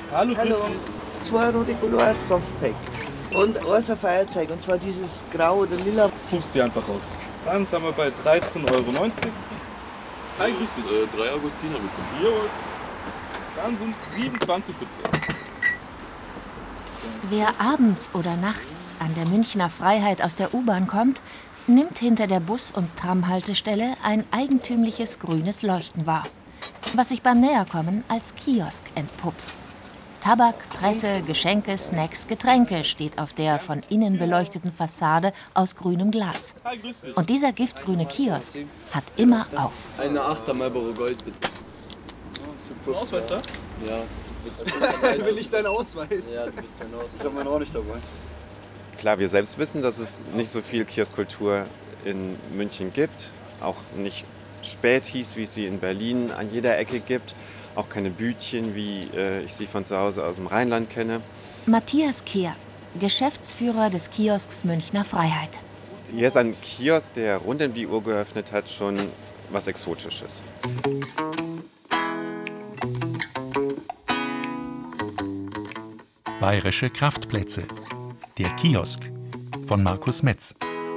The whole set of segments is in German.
Hallo, Hallo. grüß 2 rote Couloirs Softpack. Und eins ein Feuerzeug, und zwar dieses Grau oder Lila. dich. Suchst dir einfach aus. Dann sind wir bei 13,90 €. Hi, grüß dich. 3 Augustiner bitte. Jawohl. Dann sind es 27 bitte. Wer abends oder nachts an der Münchner Freiheit aus der U-Bahn kommt, nimmt hinter der Bus- und Tramhaltestelle ein eigentümliches grünes Leuchten wahr, was sich beim Näherkommen als Kiosk entpuppt. Tabak, Presse, Geschenke, Snacks, Getränke steht auf der von innen beleuchteten Fassade aus grünem Glas. Hi, grüß dich. Und dieser giftgrüne Kiosk hat immer auf. Eine 8er Marlboro Gold bitte. Zum Ausweis da? Ja. Will ich deinen Ausweis? Ja, du bist mein Ausweis. Ich habe meinen auch nicht dabei. Klar, wir selbst wissen, dass es nicht so viel Kioskkultur in München gibt. Auch nicht Spätis, wie es sie in Berlin an jeder Ecke gibt. Auch keine Bütchen, wie ich sie von zu Hause aus dem Rheinland kenne. Matthias Kehr, Geschäftsführer des Kiosks Münchner Freiheit. Hier ist ein Kiosk, der rund um die Uhr geöffnet hat, schon was Exotisches. Bayerische Kraftplätze. Der Kiosk von Markus Metz.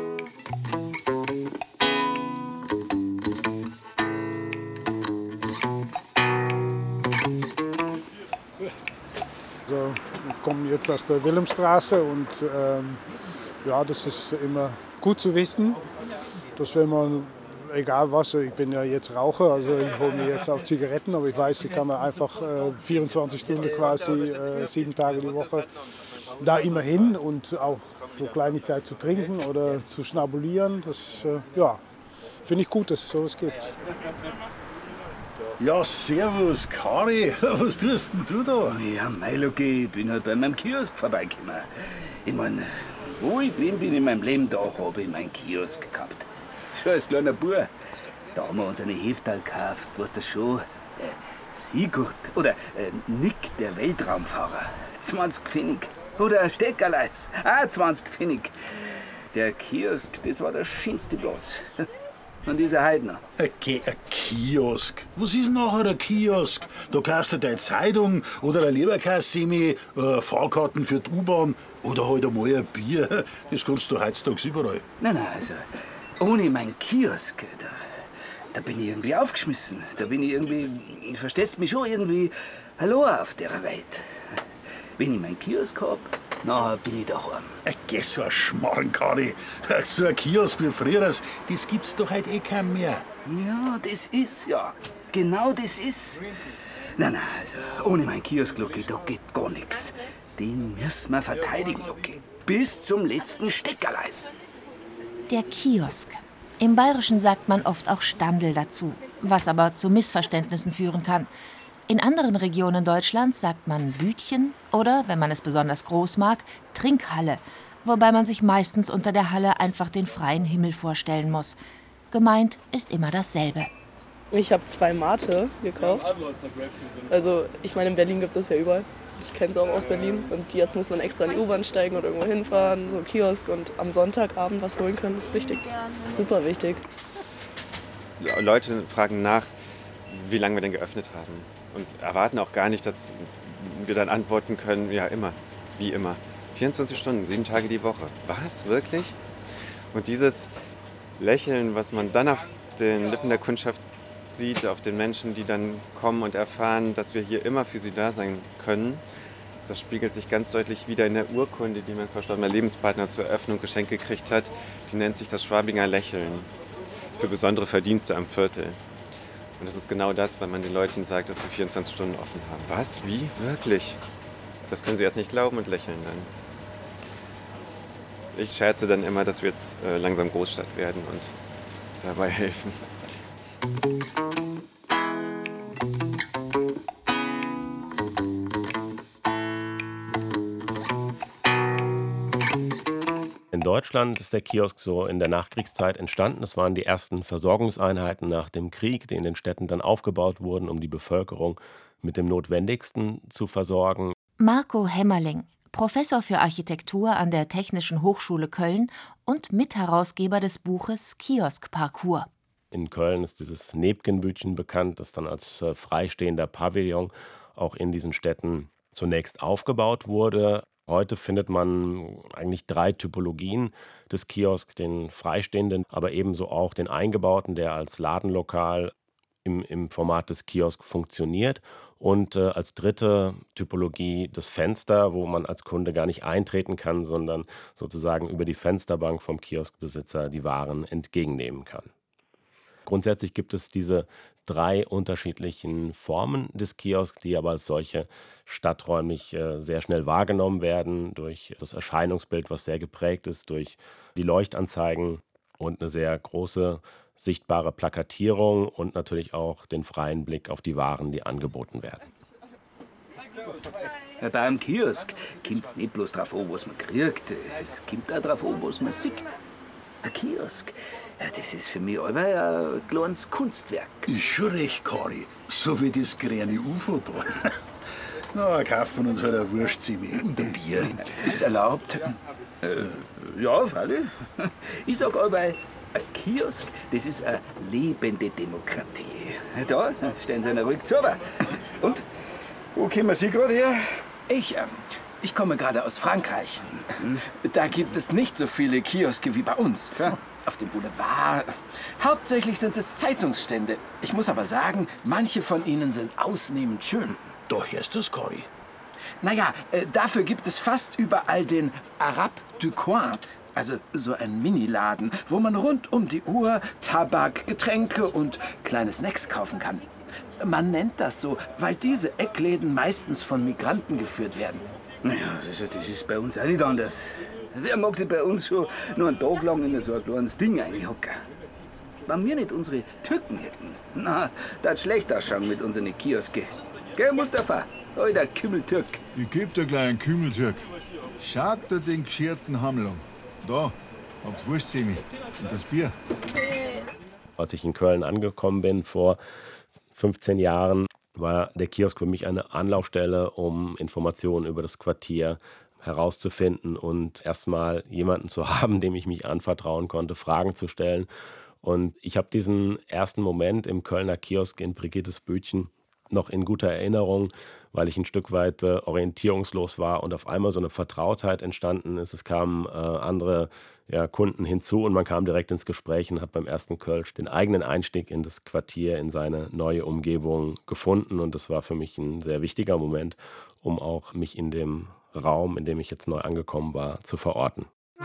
Also, wir kommen jetzt aus der Wilhelmstraße und ja, das ist immer gut zu wissen, dass wenn man, egal was, ich bin ja jetzt Raucher, also ich hole mir jetzt auch Zigaretten, aber ich weiß, ich kann mir einfach 24 Stunden quasi, 7 Tage die Woche da immer hin und auch so Kleinigkeit zu trinken oder zu schnabulieren, das ja, finde ich gut, dass es sowas gibt. Ja, servus, Kari. Was tust denn du da? Ja, Meiloki, ich bin halt bei meinem Kiosk vorbeigekommen. Ich mein, wo ich bin in meinem Leben, da habe ich meinen Kiosk gehabt. Schon als kleiner Bub. Da haben wir uns eine Heftal gekauft, weißt du schon? Sigurd oder Nick, der Weltraumfahrer. 20 Pfennig. Oder Steckerleis. Auch 20 Pfennig. Der Kiosk, das war der schönste Platz. Und dieser Heidner. Ein Kiosk. Was ist nachher ein Kiosk? Da kaufst du deine Zeitung oder ein Leberkassemi, Fahrkarten für die U-Bahn oder halt einmal ein Bier. Das kannst du heutzutage überall. Nein, also, ohne meinen Kiosk, da bin ich irgendwie aufgeschmissen. Da bin ich irgendwie, verstehst mich schon, irgendwie verloren auf der Welt. Wenn ich meinen Kiosk hab, nachher bin ich daheim. Geh, so ein Schmarrn, Kari. So ein Kiosk wie früher, das gibt's doch heute eh kein mehr. Ja, das ist ja. Genau das ist. Nein, also, ohne meinen Kiosk, Lucky, da geht gar nichts. Den müssen wir verteidigen, Lucky. Bis zum letzten Steckerleis. Der Kiosk. Im Bayerischen sagt man oft auch Standel dazu, was aber zu Missverständnissen führen kann. In anderen Regionen Deutschlands sagt man Bütchen oder, wenn man es besonders groß mag, Trinkhalle, wobei man sich meistens unter der Halle einfach den freien Himmel vorstellen muss. Gemeint ist immer dasselbe. Ich habe 2 Mate gekauft. Also ich meine, in Berlin gibt es das ja überall. Ich kenne es auch aus Berlin. Und jetzt muss man extra in die U-Bahn steigen und irgendwo hinfahren, so ein Kiosk und am Sonntagabend was holen können, ist wichtig. Super wichtig. Leute fragen nach, wie lange wir denn geöffnet haben. Und erwarten auch gar nicht, dass wir dann antworten können, ja immer, wie immer. 24 Stunden, 7 Tage die Woche. Was, wirklich? Und dieses Lächeln, was man dann auf den Lippen der Kundschaft sieht, auf den Menschen, die dann kommen und erfahren, dass wir hier immer für sie da sein können, das spiegelt sich ganz deutlich wieder in der Urkunde, die mein verstorbener Lebenspartner zur Eröffnung geschenkt gekriegt hat. Die nennt sich das Schwabinger Lächeln für besondere Verdienste am Viertel. Und das ist genau das, wenn man den Leuten sagt, dass wir 24 Stunden offen haben. Was? Wie? Wirklich? Das können sie erst nicht glauben und lächeln dann. Ich scherze dann immer, dass wir jetzt langsam Großstadt werden und dabei helfen. In Deutschland ist der Kiosk so in der Nachkriegszeit entstanden. Es waren die ersten Versorgungseinheiten nach dem Krieg, die in den Städten dann aufgebaut wurden, um die Bevölkerung mit dem Notwendigsten zu versorgen. Marco Hämmerling, Professor für Architektur an der Technischen Hochschule Köln und Mitherausgeber des Buches Kiosk-Parcours. In Köln ist dieses Nebkenbütchen bekannt, das dann als freistehender Pavillon auch in diesen Städten zunächst aufgebaut wurde. Heute findet man eigentlich 3 Typologien des Kiosks, den freistehenden, aber ebenso auch den eingebauten, der als Ladenlokal im Format des Kiosks funktioniert. Und als dritte Typologie das Fenster, wo man als Kunde gar nicht eintreten kann, sondern sozusagen über die Fensterbank vom Kioskbesitzer die Waren entgegennehmen kann. Grundsätzlich gibt es diese 3 unterschiedlichen Formen des Kiosks, die aber als solche stadträumlich sehr schnell wahrgenommen werden durch das Erscheinungsbild, was sehr geprägt ist durch die Leuchtanzeigen und eine sehr große sichtbare Plakatierung und natürlich auch den freien Blick auf die Waren, die angeboten werden. Bei einem Kiosk kommt es nicht bloß drauf an, was man kriegt, es kommt auch drauf an, was man sieht. Ein Kiosk, ja, das ist für mich aber ein kleines Kunstwerk. Ist schon recht, Kari. So wie das grüne UFO da. Na, kaufen wir uns halt eine Wurstzimmer und ein Bier. Ist erlaubt? Ja, freilich. Ich sag aber, ein Kiosk, das ist eine lebende Demokratie. Da stehen Sie ruhig zu. Und, wo kommen Sie gerade her? Ich komme gerade aus Frankreich. Da gibt es nicht so viele Kioske wie bei uns. Auf dem Boulevard. Hauptsächlich sind es Zeitungsstände. Ich muss aber sagen, manche von ihnen sind ausnehmend schön. Da hörst du's, Kari. Naja, dafür gibt es fast überall den Arabe du Coin. Also so ein Miniladen, wo man rund um die Uhr Tabak, Getränke und kleine Snacks kaufen kann. Man nennt das so, weil diese Eckläden meistens von Migranten geführt werden. Naja, das ist bei uns auch nicht anders. Wer mag sich bei uns schon nur einen Tag lang in so ein kleines Ding reinhocken? Wenn wir nicht unsere Türken hätten, na, das schlecht ausschauen mit unseren Kioske. Gell, Mustafa? Alter Kümmeltürk. Ich geb dir gleich einen Kümmeltürk. Schaut dir den geschirrten Hammel an. Da, hab's Wurstsemi und das Bier. Als ich in Köln angekommen bin vor 15 Jahren, war der Kiosk für mich eine Anlaufstelle, um Informationen über das Quartier herauszufinden und erstmal jemanden zu haben, dem ich mich anvertrauen konnte, Fragen zu stellen. Und ich habe diesen ersten Moment im Kölner Kiosk in Brigittes Bütchen noch in guter Erinnerung, weil ich ein Stück weit orientierungslos war und auf einmal so eine Vertrautheit entstanden ist. Es kamen andere Kunden hinzu und man kam direkt ins Gespräch und hat beim ersten Kölsch den eigenen Einstieg in das Quartier, in seine neue Umgebung gefunden. Und das war für mich ein sehr wichtiger Moment, um auch mich in dem Raum, in dem ich jetzt neu angekommen war, zu verorten.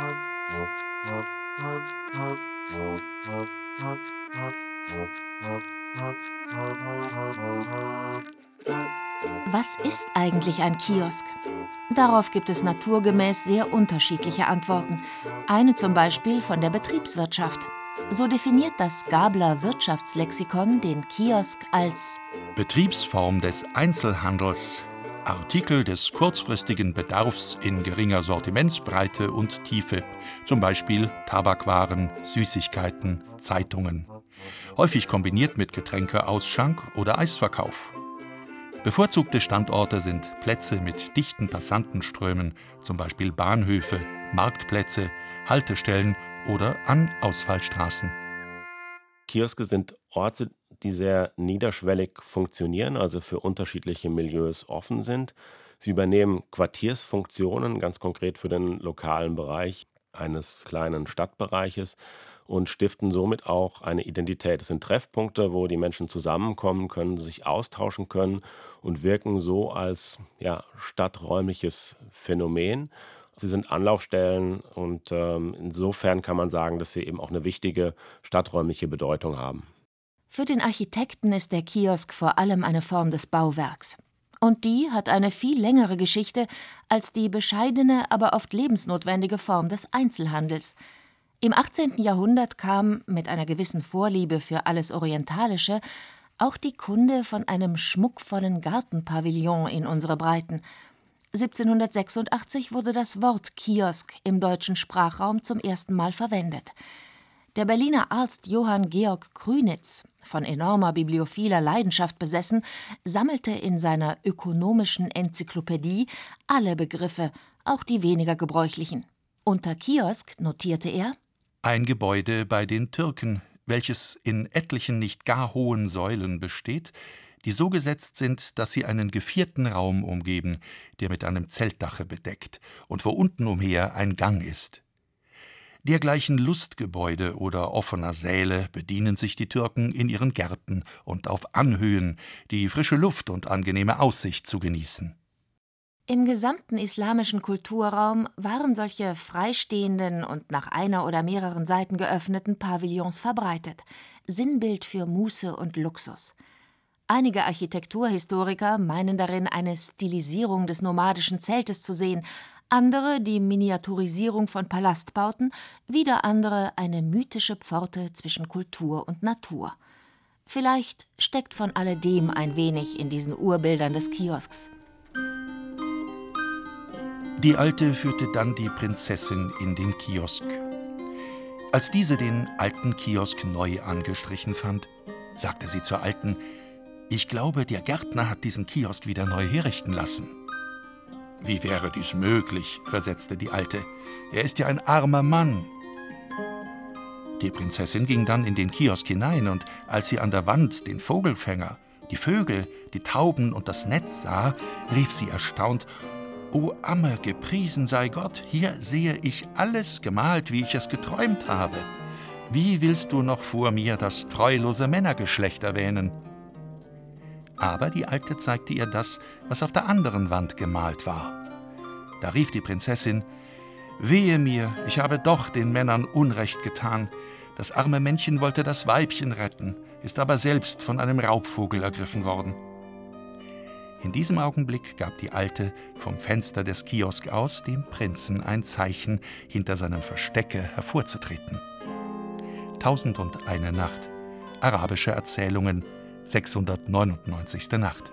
Was ist eigentlich ein Kiosk? Darauf gibt es naturgemäß sehr unterschiedliche Antworten. Eine zum Beispiel von der Betriebswirtschaft. So definiert das Gabler Wirtschaftslexikon den Kiosk als Betriebsform des Einzelhandels, Artikel des kurzfristigen Bedarfs in geringer Sortimentsbreite und Tiefe, zum Beispiel Tabakwaren, Süßigkeiten, Zeitungen. Häufig kombiniert mit Getränkeausschank oder Eisverkauf. Bevorzugte Standorte sind Plätze mit dichten Passantenströmen, zum Beispiel Bahnhöfe, Marktplätze, Haltestellen oder an Ausfallstraßen. Kioske sind Orte, die sehr niederschwellig funktionieren, also für unterschiedliche Milieus offen sind. Sie übernehmen Quartiersfunktionen, ganz konkret für den lokalen Bereich eines kleinen Stadtbereiches und stiften somit auch eine Identität. Es sind Treffpunkte, wo die Menschen zusammenkommen können, sich austauschen können und wirken so als stadträumliches Phänomen. Sie sind Anlaufstellen und insofern kann man sagen, dass sie eben auch eine wichtige stadträumliche Bedeutung haben. Für den Architekten ist der Kiosk vor allem eine Form des Bauwerks. Und die hat eine viel längere Geschichte als die bescheidene, aber oft lebensnotwendige Form des Einzelhandels. Im 18. Jahrhundert kam, mit einer gewissen Vorliebe für alles Orientalische, auch die Kunde von einem schmuckvollen Gartenpavillon in unsere Breiten. 1786 wurde das Wort Kiosk im deutschen Sprachraum zum ersten Mal verwendet. Der Berliner Arzt Johann Georg Krünitz, von enormer bibliophiler Leidenschaft besessen, sammelte in seiner ökonomischen Enzyklopädie alle Begriffe, auch die weniger gebräuchlichen. Unter Kiosk notierte er: Ein Gebäude bei den Türken, welches in etlichen nicht gar hohen Säulen besteht, die so gesetzt sind, dass sie einen gevierten Raum umgeben, der mit einem Zeltdache bedeckt und wo unten umher ein Gang ist. Dergleichen Lustgebäude oder offener Säle bedienen sich die Türken in ihren Gärten und auf Anhöhen, die frische Luft und angenehme Aussicht zu genießen. Im gesamten islamischen Kulturraum waren solche freistehenden und nach einer oder mehreren Seiten geöffneten Pavillons verbreitet, Sinnbild für Muße und Luxus. Einige Architekturhistoriker meinen darin eine Stilisierung des nomadischen Zeltes zu sehen, andere die Miniaturisierung von Palastbauten, wieder andere eine mythische Pforte zwischen Kultur und Natur. Vielleicht steckt von alledem ein wenig in diesen Urbildern des Kiosks. Die Alte führte dann die Prinzessin in den Kiosk. Als diese den alten Kiosk neu angestrichen fand, sagte sie zur Alten: »Ich glaube, der Gärtner hat diesen Kiosk wieder neu herrichten lassen.« »Wie wäre dies möglich?«, versetzte die Alte. »Er ist ja ein armer Mann.« Die Prinzessin ging dann in den Kiosk hinein, und als sie an der Wand den Vogelfänger, die Vögel, die Tauben und das Netz sah, rief sie erstaunt: »O Amme, gepriesen sei Gott, hier sehe ich alles gemalt, wie ich es geträumt habe. Wie willst du noch vor mir das treulose Männergeschlecht erwähnen?« Aber die Alte zeigte ihr das, was auf der anderen Wand gemalt war. Da rief die Prinzessin: »Wehe mir, ich habe doch den Männern Unrecht getan. Das arme Männchen wollte das Weibchen retten, ist aber selbst von einem Raubvogel ergriffen worden.« In diesem Augenblick gab die Alte vom Fenster des Kiosk aus dem Prinzen ein Zeichen, hinter seinem Verstecke hervorzutreten. 1001 Nacht. Arabische Erzählungen, 699. Nacht.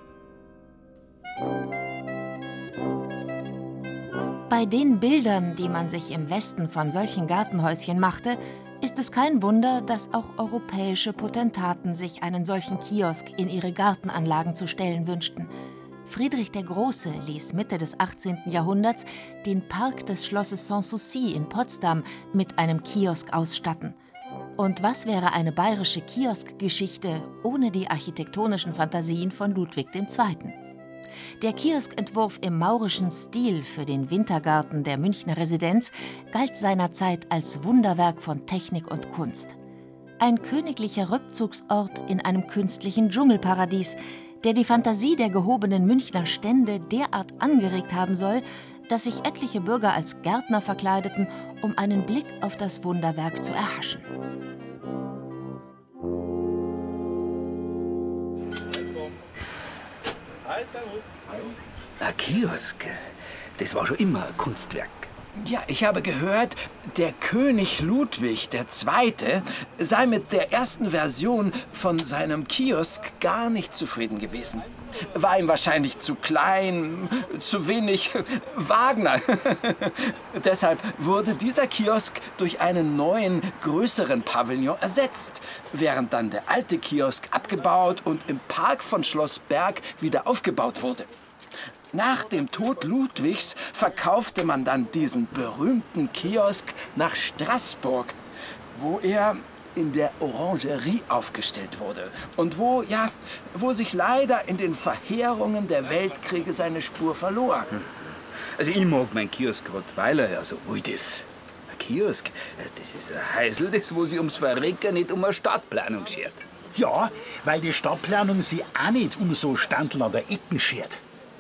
Bei den Bildern, die man sich im Westen von solchen Gartenhäuschen machte, ist es kein Wunder, dass auch europäische Potentaten sich einen solchen Kiosk in ihre Gartenanlagen zu stellen wünschten. Friedrich der Große ließ Mitte des 18. Jahrhunderts den Park des Schlosses Sanssouci in Potsdam mit einem Kiosk ausstatten. Und was wäre eine bayerische Kioskgeschichte ohne die architektonischen Fantasien von Ludwig II.? Der Kioskentwurf im maurischen Stil für den Wintergarten der Münchner Residenz galt seinerzeit als Wunderwerk von Technik und Kunst. Ein königlicher Rückzugsort in einem künstlichen Dschungelparadies, der die Fantasie der gehobenen Münchner Stände derart angeregt haben soll, dass sich etliche Bürger als Gärtner verkleideten, um einen Blick auf das Wunderwerk zu erhaschen. Hi, servus. Ein Kiosk, das war schon immer ein Kunstwerk. Ja, ich habe gehört, der König Ludwig II. Sei mit der ersten Version von seinem Kiosk gar nicht zufrieden gewesen. War ihm wahrscheinlich zu klein, zu wenig Wagner. Deshalb wurde dieser Kiosk durch einen neuen, größeren Pavillon ersetzt, während dann der alte Kiosk abgebaut und im Park von Schloss Berg wieder aufgebaut wurde. Nach dem Tod Ludwigs verkaufte man dann diesen berühmten Kiosk nach Straßburg, wo er in der Orangerie aufgestellt wurde und wo sich leider in den Verheerungen der Weltkriege seine Spur verlor. Also ich mag meinen Kiosk gerade, weil er ja so alt ist. Ein Kiosk, das ist ein Häusl, das wo sich ums Verrecken nicht um eine Stadtplanung schert. Ja, weil die Stadtplanung sich auch nicht um so Standeln an der Ecken schert.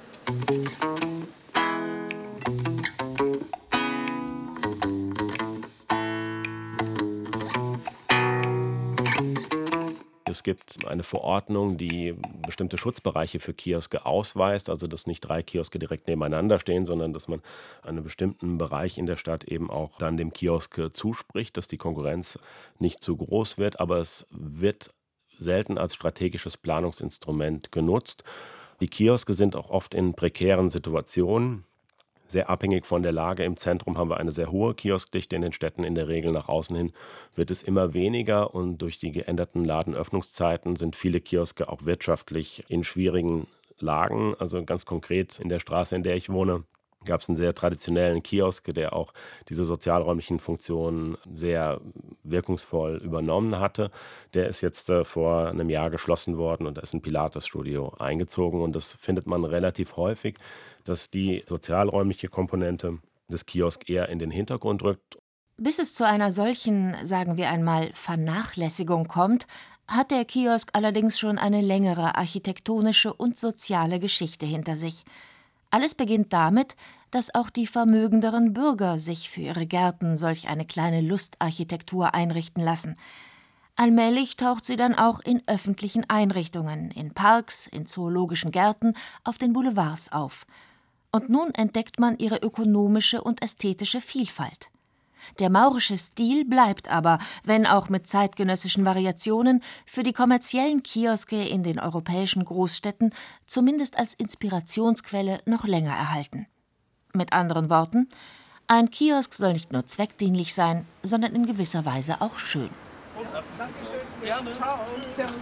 Es gibt eine Verordnung, die bestimmte Schutzbereiche für Kioske ausweist, also dass nicht 3 Kioske direkt nebeneinander stehen, sondern dass man einen bestimmten Bereich in der Stadt eben auch dann dem Kiosk zuspricht, dass die Konkurrenz nicht zu groß wird, aber es wird selten als strategisches Planungsinstrument genutzt. Die Kioske sind auch oft in prekären Situationen, sehr abhängig von der Lage. Im Zentrum haben wir eine sehr hohe Kioskdichte, in den Städten in der Regel nach außen hin wird es immer weniger und durch die geänderten Ladenöffnungszeiten sind viele Kioske auch wirtschaftlich in schwierigen Lagen. Also ganz konkret in der Straße, in der ich wohne, gab es einen sehr traditionellen Kiosk, der auch diese sozialräumlichen Funktionen sehr wirkungsvoll übernommen hatte. Der ist jetzt vor einem Jahr geschlossen worden und da ist ein Pilates-Studio eingezogen. Und das findet man relativ häufig, dass die sozialräumliche Komponente des Kiosk eher in den Hintergrund rückt. Bis es zu einer solchen, sagen wir einmal, Vernachlässigung kommt, hat der Kiosk allerdings schon eine längere architektonische und soziale Geschichte hinter sich. Alles beginnt damit, dass auch die vermögenderen Bürger sich für ihre Gärten solch eine kleine Lustarchitektur einrichten lassen. Allmählich taucht sie dann auch in öffentlichen Einrichtungen, in Parks, in zoologischen Gärten, auf den Boulevards auf. Und nun entdeckt man ihre ökonomische und ästhetische Vielfalt. Der maurische Stil bleibt aber, wenn auch mit zeitgenössischen Variationen, für die kommerziellen Kioske in den europäischen Großstädten zumindest als Inspirationsquelle noch länger erhalten. Mit anderen Worten, ein Kiosk soll nicht nur zweckdienlich sein, sondern in gewisser Weise auch schön. Dankeschön. Gerne. Ciao. Servus.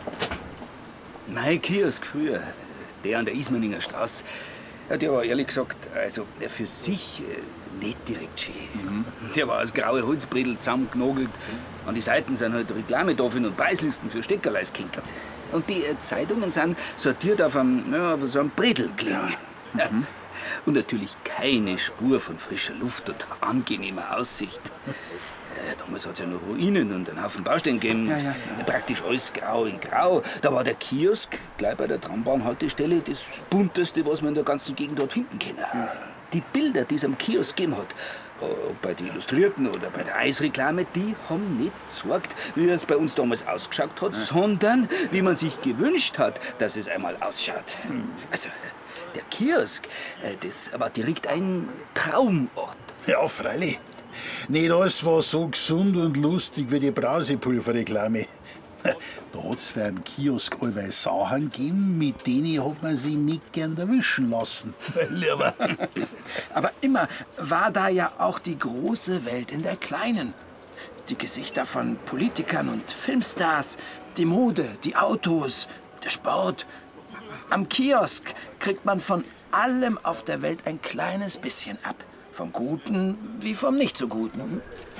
Mein Kiosk früher, der an der Ismaninger Straße, der war ehrlich gesagt, also für sich nicht direkt schön. Der war aus graue Holzbredel zusammengenagelt. An die Seiten sind halt Reklametafeln und Preislisten für Steckerleis gehängt. Und die Zeitungen sind sortiert auf so einem Bredelkling. Und natürlich keine Spur von frischer Luft und angenehmer Aussicht. Damals hat es ja noch Ruinen und einen Haufen Baustellen gegeben. Ja. Praktisch alles grau in grau. Da war der Kiosk gleich bei der Trambahnhaltestelle das Bunteste, was man in der ganzen Gegend hat finden können. Die Bilder, die es am Kiosk gegeben hat, ob bei den Illustrierten oder bei der Eisreklame, die haben nicht gezeigt, wie es bei uns damals ausgeschaut hat, sondern wie man sich gewünscht hat, dass es einmal ausschaut. Also, der Kiosk, das war direkt ein Traumort. Ja, freilich. Nicht alles war so gesund und lustig wie die Brausepulverreklame. Da hat's für einen Kiosk allweil Sachen gegeben, mit denen hat man sich nicht gern erwischen lassen. Lieber. Aber immer war da ja auch die große Welt in der kleinen. Die Gesichter von Politikern und Filmstars, die Mode, die Autos, der Sport. Am Kiosk kriegt man von allem auf der Welt ein kleines bisschen ab. Vom Guten wie vom nicht so Guten.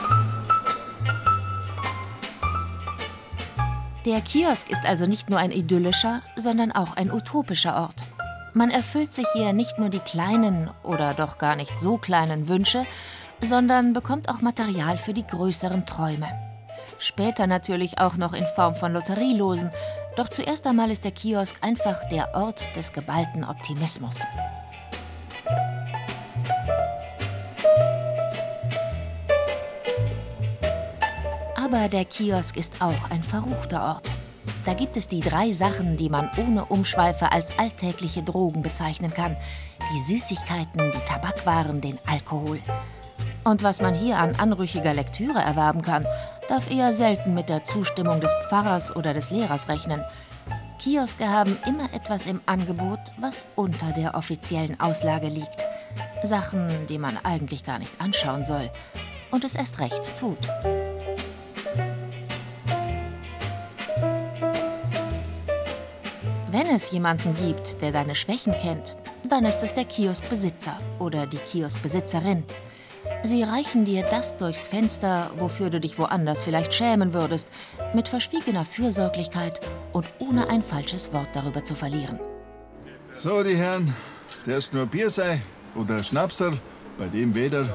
Der Kiosk ist also nicht nur ein idyllischer, sondern auch ein utopischer Ort. Man erfüllt sich hier nicht nur die kleinen oder doch gar nicht so kleinen Wünsche, sondern bekommt auch Material für die größeren Träume. Später natürlich auch noch in Form von Lotterielosen, doch zuerst einmal ist der Kiosk einfach der Ort des geballten Optimismus. Aber der Kiosk ist auch ein verruchter Ort. Da gibt es die 3 Sachen, die man ohne Umschweife als alltägliche Drogen bezeichnen kann. Die Süßigkeiten, die Tabakwaren, den Alkohol. Und was man hier an anrüchiger Lektüre erwerben kann, darf eher selten mit der Zustimmung des Pfarrers oder des Lehrers rechnen. Kioske haben immer etwas im Angebot, was unter der offiziellen Auslage liegt. Sachen, die man eigentlich gar nicht anschauen soll. Und es erst recht tut. Wenn es jemanden gibt, der deine Schwächen kennt, dann ist es der Kioskbesitzer oder die Kioskbesitzerin. Sie reichen dir das durchs Fenster, wofür du dich woanders vielleicht schämen würdest, mit verschwiegener Fürsorglichkeit und ohne ein falsches Wort darüber zu verlieren. So, die Herren, der ist nur Bier sei oder Schnapsel, bei dem weder.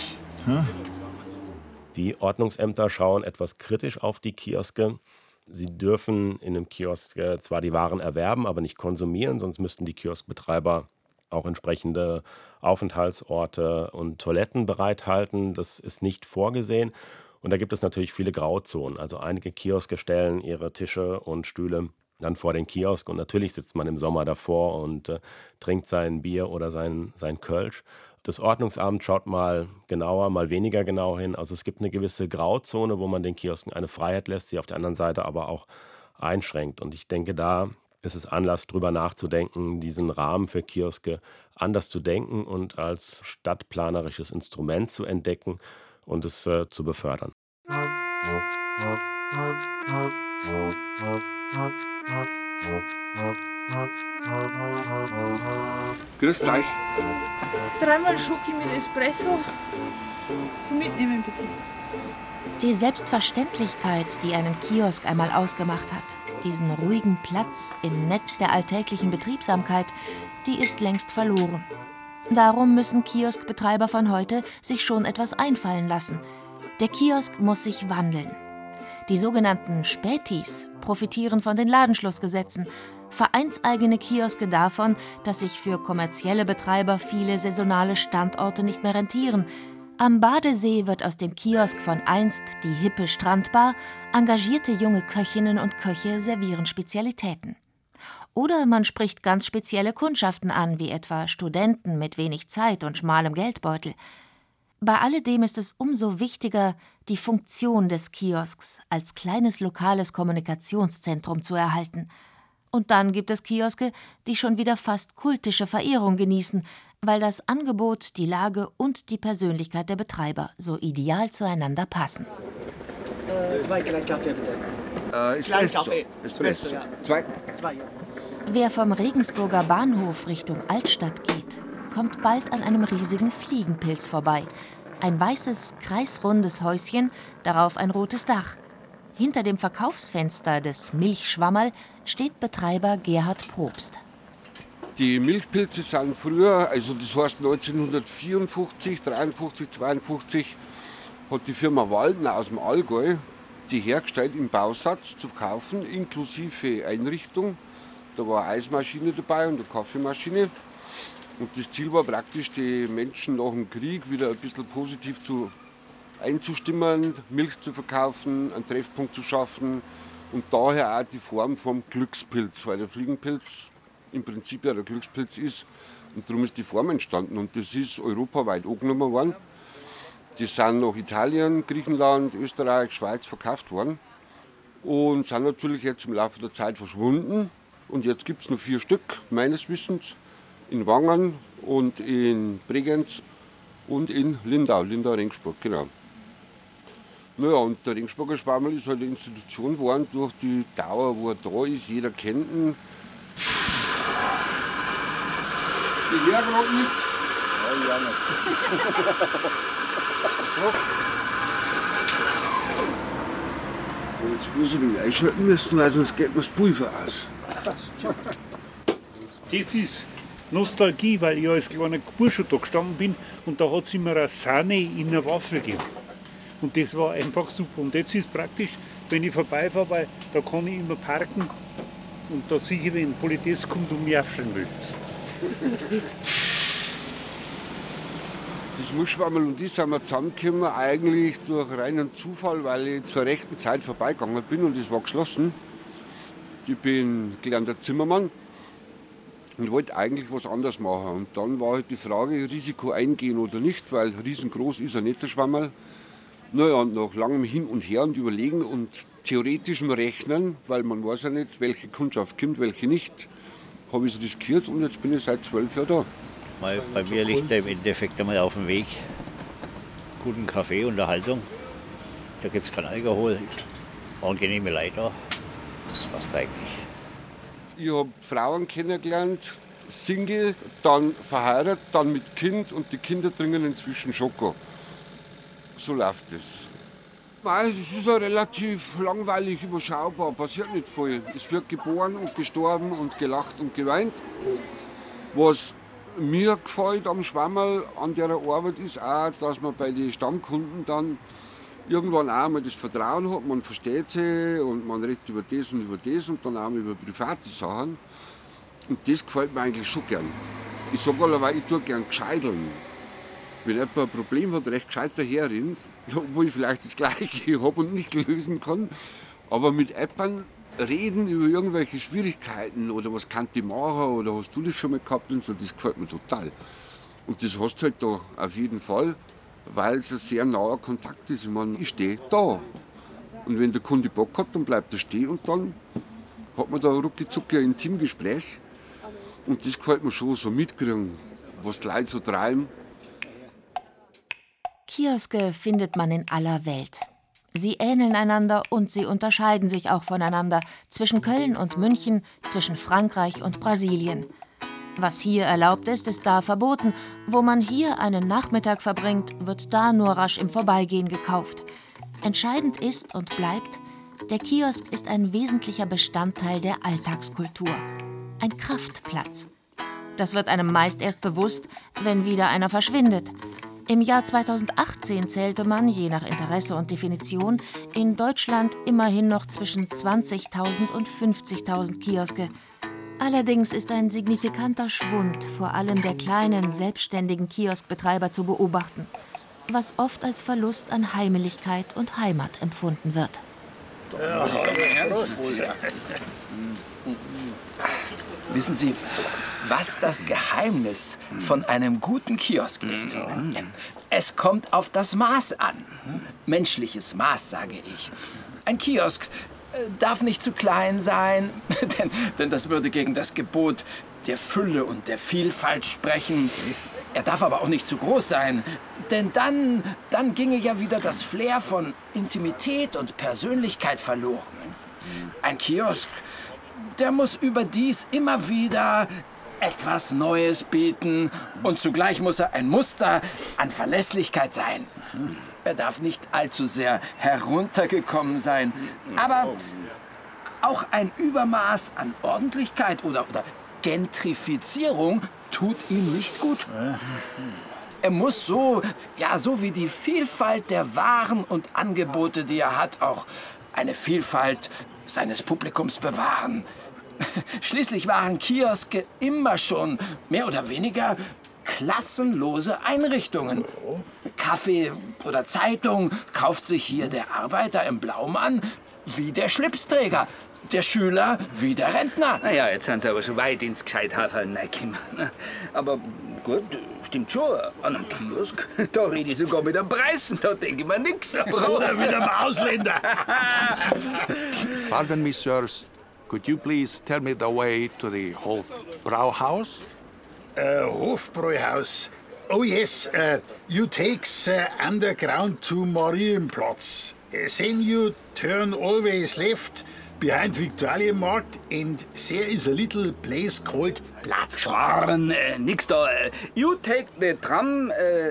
Die Ordnungsämter schauen etwas kritisch auf die Kioske. Sie dürfen in einem Kiosk zwar die Waren erwerben, aber nicht konsumieren, sonst müssten die Kioskbetreiber auch entsprechende Aufenthaltsorte und Toiletten bereithalten. Das ist nicht vorgesehen. Und da gibt es natürlich viele Grauzonen. Also einige Kioske stellen ihre Tische und Stühle dann vor den Kiosk. Und natürlich sitzt man im Sommer davor und trinkt sein Bier oder sein Kölsch. Das Ordnungsamt schaut mal genauer, mal weniger genau hin. Also es gibt eine gewisse Grauzone, wo man den Kiosken eine Freiheit lässt, sie auf der anderen Seite aber auch einschränkt. Und ich denke, da ist es Anlass, drüber nachzudenken, diesen Rahmen für Kioske anders zu denken und als stadtplanerisches Instrument zu entdecken und es zu befördern. Grüß euch. 3-mal Schoki mit Espresso. Zum Mitnehmen bitte. Die Selbstverständlichkeit, die einen Kiosk einmal ausgemacht hat, diesen ruhigen Platz im Netz der alltäglichen Betriebsamkeit, die ist längst verloren. Darum müssen Kioskbetreiber von heute sich schon etwas einfallen lassen. Der Kiosk muss sich wandeln. Die sogenannten Spätis profitieren von den Ladenschlussgesetzen, vereinseigene Kioske davon, dass sich für kommerzielle Betreiber viele saisonale Standorte nicht mehr rentieren. Am Badesee wird aus dem Kiosk von einst die hippe Strandbar, engagierte junge Köchinnen und Köche servieren Spezialitäten. Oder man spricht ganz spezielle Kundschaften an, wie etwa Studenten mit wenig Zeit und schmalem Geldbeutel. Bei alledem ist es umso wichtiger, die Funktion des Kiosks als kleines lokales Kommunikationszentrum zu erhalten. Und dann gibt es Kioske, die schon wieder fast kultische Verehrung genießen, weil das Angebot, die Lage und die Persönlichkeit der Betreiber so ideal zueinander passen. 2 kleine Kaffee, bitte. Espresso. Ja. 2. 2, ja. Wer vom Regensburger Bahnhof Richtung Altstadt geht, kommt bald an einem riesigen Fliegenpilz vorbei. Ein weißes, kreisrundes Häuschen, darauf ein rotes Dach. Hinter dem Verkaufsfenster des Milchschwammerl steht Betreiber Gerhard Probst. Die Milchpilze sind früher, also das heißt 1954, 53, 52, hat die Firma Waldner aus dem Allgäu die hergestellt im Bausatz zu kaufen, inklusive Einrichtung. Da war eine Eismaschine dabei und eine Kaffeemaschine. Und das Ziel war praktisch, die Menschen nach dem Krieg wieder ein bisschen positiv einzustimmen, Milch zu verkaufen, einen Treffpunkt zu schaffen und daher auch die Form vom Glückspilz, weil der Fliegenpilz im Prinzip ja der Glückspilz ist und darum ist die Form entstanden und das ist europaweit angenommen worden. Die sind nach Italien, Griechenland, Österreich, Schweiz verkauft worden und sind natürlich jetzt im Laufe der Zeit verschwunden und jetzt gibt es noch 4 Stück, meines Wissens, in Wangen und in Bregenz und in Lindau-Regensburg, genau. Naja, und der Regensburger Schwammerl ist halt eine Institution geworden durch die Dauer, wo er da ist. Jeder kennt ihn. Ich höre gerade nichts. Ja, ich auch nicht. So. Jetzt muss ich mich einschalten müssen, weil sonst geht mir das Pulver aus. Das ist Nostalgie, weil ich als kleiner Bursche da gestanden bin und da hat es immer eine Sahne in einer Waffel gegeben. Und das war einfach super. Und jetzt ist es praktisch, wenn ich vorbeifahre, weil da kann ich immer parken und da sehe ich, wenn ein Polizist kommt und mich aufstellen will. Das Muschwammerl und ich sind wir zusammengekommen, eigentlich durch reinen Zufall, weil ich zur rechten Zeit vorbeigegangen bin und es war geschlossen. Ich bin gelernter Zimmermann und wollte eigentlich was anderes machen. Und dann war halt die Frage, Risiko eingehen oder nicht, weil riesengroß ist er nicht, der Schwammerl. Naja, und nach langem Hin und Her und Überlegen und theoretischem Rechnen, weil man weiß ja nicht, welche Kundschaft kommt, welche nicht, habe ich so riskiert und jetzt bin ich seit 12 Jahren da. Bei mir liegt er im Endeffekt einmal auf dem Weg. Guten Kaffee, Unterhaltung. Da gibt es kein Alkohol. Angenehme Leute da. Das passt eigentlich. Ich habe Frauen kennengelernt, Single, dann verheiratet, dann mit Kind und die Kinder trinken inzwischen Schoko. So läuft es. Es ist ja relativ langweilig überschaubar, passiert nicht viel. Es wird geboren und gestorben und gelacht und geweint. Was mir gefällt am Schwammerl an der Arbeit ist auch, dass man bei den Stammkunden dann irgendwann auch mal das Vertrauen hat, man versteht sie und man redet über das und dann auch mal über private Sachen. Und das gefällt mir eigentlich schon gern. Ich sage allerweil, ich tue gern gescheiteln. Wenn jemand ein Problem hat, recht gescheit daherrennt, wo ich vielleicht das Gleiche habe und nicht lösen kann, aber mit Appern reden über irgendwelche Schwierigkeiten oder was kann ich machen oder hast du das schon mal gehabt und so, das gefällt mir total. Und das hast du halt da auf jeden Fall, weil es ein sehr naher Kontakt ist. Ich meine, ich stehe da. Und wenn der Kunde Bock hat, dann bleibt er stehen und dann hat man da rucki-zucki ein Intimgespräch. Und das gefällt mir schon, so mitkriegen, was die Leute so treiben. Kioske findet man in aller Welt. Sie ähneln einander und sie unterscheiden sich auch voneinander, zwischen Köln und München, zwischen Frankreich und Brasilien. Was hier erlaubt ist, ist da verboten. Wo man hier einen Nachmittag verbringt, wird da nur rasch im Vorbeigehen gekauft. Entscheidend ist und bleibt, der Kiosk ist ein wesentlicher Bestandteil der Alltagskultur. Ein Kraftplatz. Das wird einem meist erst bewusst, wenn wieder einer verschwindet. Im Jahr 2018 zählte man, je nach Interesse und Definition, in Deutschland immerhin noch zwischen 20.000 und 50.000 Kioske. Allerdings ist ein signifikanter Schwund vor allem der kleinen, selbstständigen Kioskbetreiber zu beobachten, was oft als Verlust an Heimeligkeit und Heimat empfunden wird. Wissen Sie, was das Geheimnis von einem guten Kiosk ist? Es kommt auf das Maß an. Menschliches Maß, sage ich. Ein Kiosk darf nicht zu klein sein, denn das würde gegen das Gebot der Fülle und der Vielfalt sprechen. Er darf aber auch nicht zu groß sein, denn dann ginge ja wieder das Flair von Intimität und Persönlichkeit verloren. Ein Kiosk, der muss überdies immer wieder etwas Neues bieten und zugleich muss er ein Muster an Verlässlichkeit sein. Er darf nicht allzu sehr heruntergekommen sein, aber auch ein Übermaß an Ordentlichkeit oder Gentrifizierung tut ihm nicht gut. Er muss so wie die Vielfalt der Waren und Angebote, die er hat, auch eine Vielfalt seines Publikums bewahren. Schließlich waren Kioske immer schon mehr oder weniger klassenlose Einrichtungen. Kaffee oder Zeitung kauft sich hier der Arbeiter im Blaumann wie der Schlipsträger, der Schüler wie der Rentner. Naja, jetzt sind sie aber schon weit ins Gescheithaferl reingekommen. Aber gut, stimmt schon, an einem Kiosk, da rede ich sogar mit einem Preis, da denke ich mir nix. Oder mit einem Ausländer. Pardon me, sirs. Could you please tell me the way to the Hofbrauhaus? Hofbräuhaus. Oh yes, you takes underground to Marienplatz. Then you turn always left behind Viktualienmarkt and there is a little place called Platz. Schmarrn, nix da. You take the tram,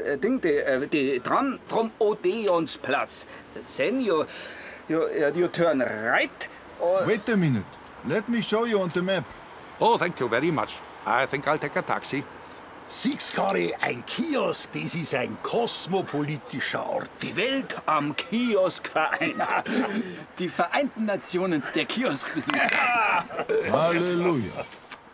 the tram from Odeonsplatz. Then you turn right. Wait a minute. Let me show you on the map. Oh, thank you very much. I think I'll take a taxi. Sixkari, ein Kiosk, das ist ein kosmopolitischer Ort. Die Welt am Kiosk vereint. Die Vereinten Nationen der Kioskbesucher. Halleluja.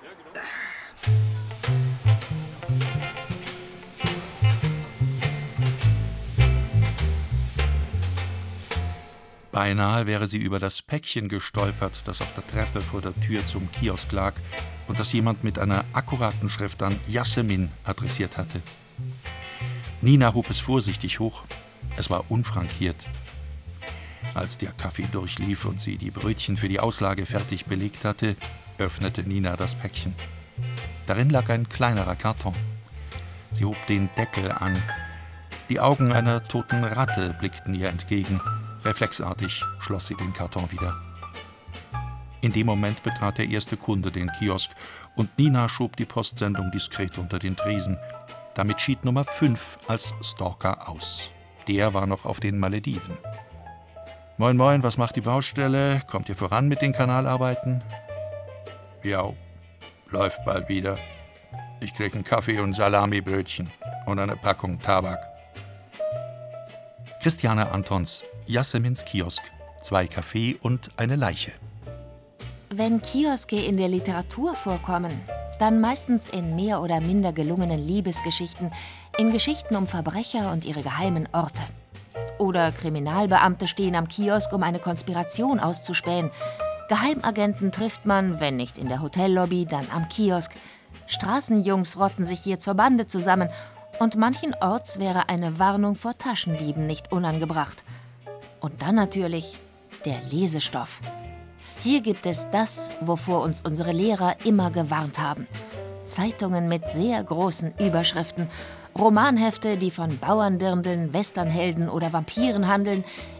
Beinahe wäre sie über das Päckchen gestolpert, das auf der Treppe vor der Tür zum Kiosk lag und das jemand mit einer akkuraten Schrift an Jasmin adressiert hatte. Nina hob es vorsichtig hoch. Es war unfrankiert. Als der Kaffee durchlief und sie die Brötchen für die Auslage fertig belegt hatte, öffnete Nina das Päckchen. Darin lag ein kleinerer Karton. Sie hob den Deckel an. Die Augen einer toten Ratte blickten ihr entgegen. Reflexartig schloss sie den Karton wieder. In dem Moment betrat der erste Kunde den Kiosk und Nina schob die Postsendung diskret unter den Tresen. Damit schied Nummer 5 als Stalker aus. Der war noch auf den Malediven. Moin, moin, was macht die Baustelle? Kommt ihr voran mit den Kanalarbeiten? Ja, läuft bald wieder. Ich krieg einen Kaffee und Salamibrötchen und eine Packung Tabak. Christiane Antons, Jasmins Kiosk, 2 Kaffee und eine Leiche. Wenn Kioske in der Literatur vorkommen, dann meistens in mehr oder minder gelungenen Liebesgeschichten, in Geschichten um Verbrecher und ihre geheimen Orte. Oder Kriminalbeamte stehen am Kiosk, um eine Konspiration auszuspähen. Geheimagenten trifft man, wenn nicht in der Hotellobby, dann am Kiosk. Straßenjungs rotten sich hier zur Bande zusammen und manchenorts wäre eine Warnung vor Taschendieben nicht unangebracht. Und dann natürlich der Lesestoff. Hier gibt es das, wovor uns unsere Lehrer immer gewarnt haben. Zeitungen mit sehr großen Überschriften, Romanhefte, die von Bauerndirndeln, Westernhelden oder Vampiren handeln,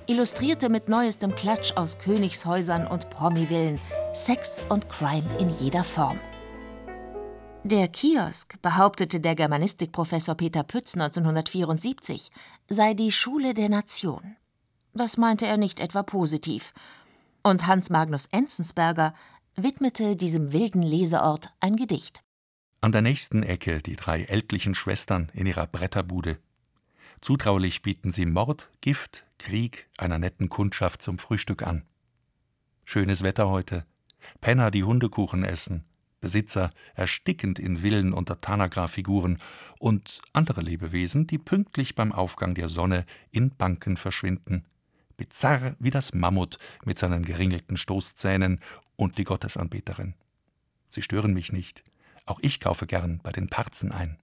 Illustrierte mit neuestem Klatsch aus Königshäusern und Promi-Villen, Sex und Crime in jeder Form. Der Kiosk, behauptete der Germanistikprofessor Peter Pütz 1974, sei die Schule der Nation. Das meinte er nicht etwa positiv. Und Hans Magnus Enzensberger widmete diesem wilden Leseort ein Gedicht. An der nächsten Ecke die 3 ältlichen Schwestern in ihrer Bretterbude. Zutraulich bieten sie Mord, Gift, Krieg einer netten Kundschaft zum Frühstück an. Schönes Wetter heute, Penner, die Hundekuchen essen, Besitzer erstickend in Villen unter Tanagra-Figuren und andere Lebewesen, die pünktlich beim Aufgang der Sonne in Banken verschwinden. Bizarr wie das Mammut mit seinen geringelten Stoßzähnen und die Gottesanbeterin. Sie stören mich nicht. Auch ich kaufe gern bei den Parzen ein.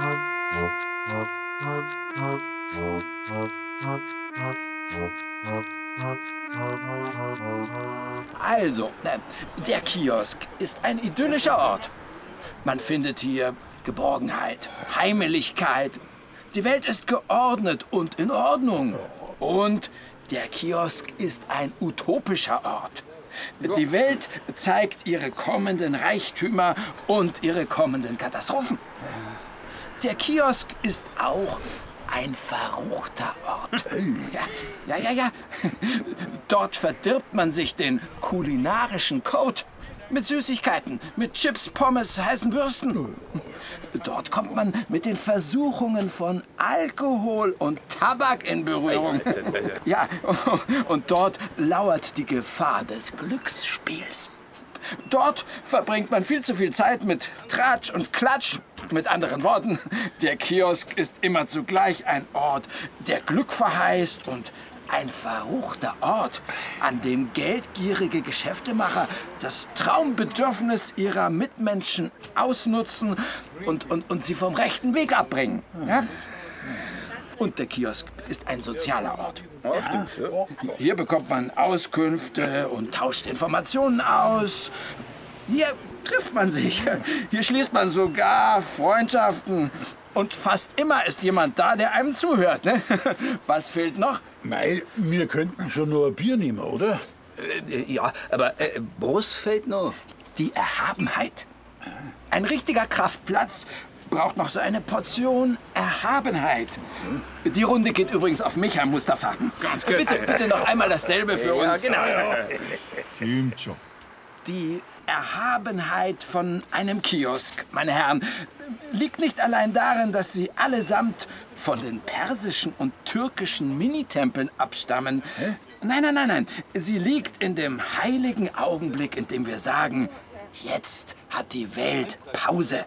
Also, der Kiosk ist ein idyllischer Ort. Man findet hier Geborgenheit, Heimeligkeit. Die Welt ist geordnet und in Ordnung. Und der Kiosk ist ein utopischer Ort. Die Welt zeigt ihre kommenden Reichtümer und ihre kommenden Katastrophen. Der Kiosk ist auch ein verruchter Ort. Ja. Dort verdirbt man sich den kulinarischen Code. Mit Süßigkeiten, mit Chips, Pommes, heißen Würsten. Dort kommt man mit den Versuchungen von Alkohol und Tabak in Berührung. Ja, und dort lauert die Gefahr des Glücksspiels. Dort verbringt man viel zu viel Zeit mit Tratsch und Klatsch. Mit anderen Worten, der Kiosk ist immer zugleich ein Ort, der Glück verheißt und ein verruchter Ort, an dem geldgierige Geschäftemacher das Traumbedürfnis ihrer Mitmenschen ausnutzen und sie vom rechten Weg abbringen. Ja? Und der Kiosk ist ein sozialer Ort. Ja, stimmt. Hier bekommt man Auskünfte und tauscht Informationen aus. Hier trifft man sich. Hier schließt man sogar Freundschaften. Und fast immer ist jemand da, der einem zuhört. Ne? Was fehlt noch? Mei, wir könnten schon noch ein Bier nehmen, oder? Ja, aber was fehlt noch? Die Erhabenheit. Ein richtiger Kraftplatz braucht noch so eine Portion Erhabenheit. Die Runde geht übrigens auf mich, Herr Mustafa. Ganz gut. Bitte noch einmal dasselbe für uns. Ja, genau. Stimmt schon. Die Erhabenheit von einem Kiosk, meine Herren, liegt nicht allein darin, dass sie allesamt von den persischen und türkischen Minitempeln abstammen. Nein. Sie liegt in dem heiligen Augenblick, in dem wir sagen, jetzt hat die Welt Pause.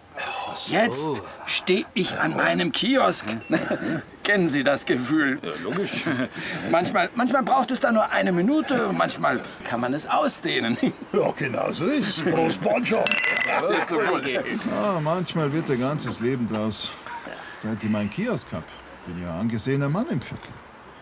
Jetzt stehe ich an meinem Kiosk. Kennen Sie das Gefühl? Ja, logisch. Manchmal braucht es da nur eine Minute und manchmal kann man es ausdehnen. Ja, genau so ist es. Prost, Mannschaft. Das ist so gut. Ja, manchmal wird ein ganzes Leben draus. Seit ich meinen Kiosk hab, bin ich ein angesehener Mann im Viertel.